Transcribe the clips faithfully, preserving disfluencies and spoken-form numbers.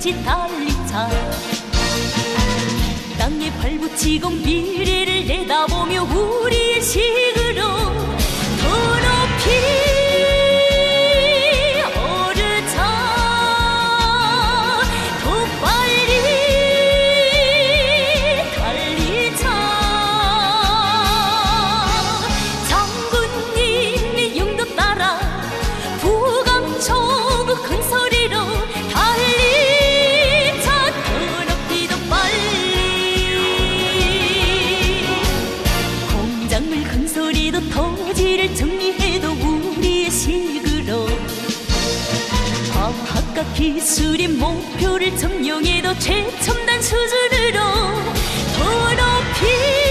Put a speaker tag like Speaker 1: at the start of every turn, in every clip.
Speaker 1: 다시 달리자. 땅에 발붙이고 미래를 내다보며 우리의 식으로 더 높이 토지를 정리해도 우리의 식으로 과학과 기술의 목표를 점령해도 최첨단 수준으로 더 높이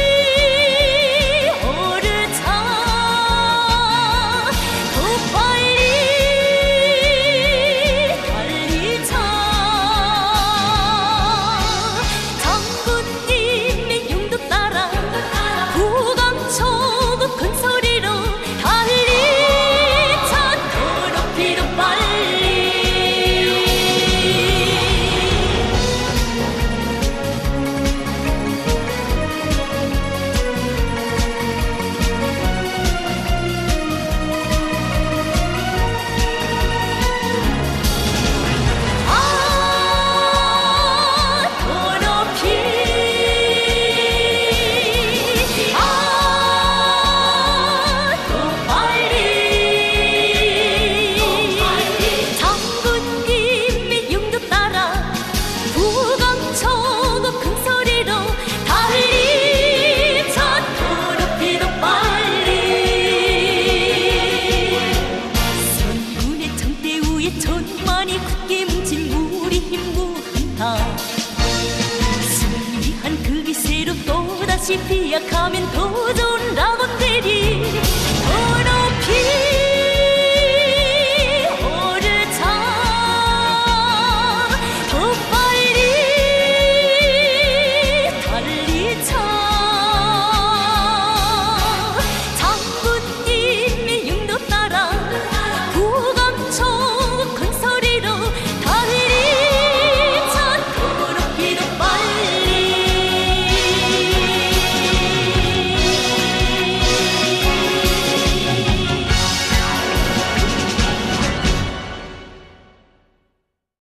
Speaker 1: 천만이 굳게 뭉친 우리 힘 무한타. 승리한 그 기세로 또다시 비약하면 더 좋을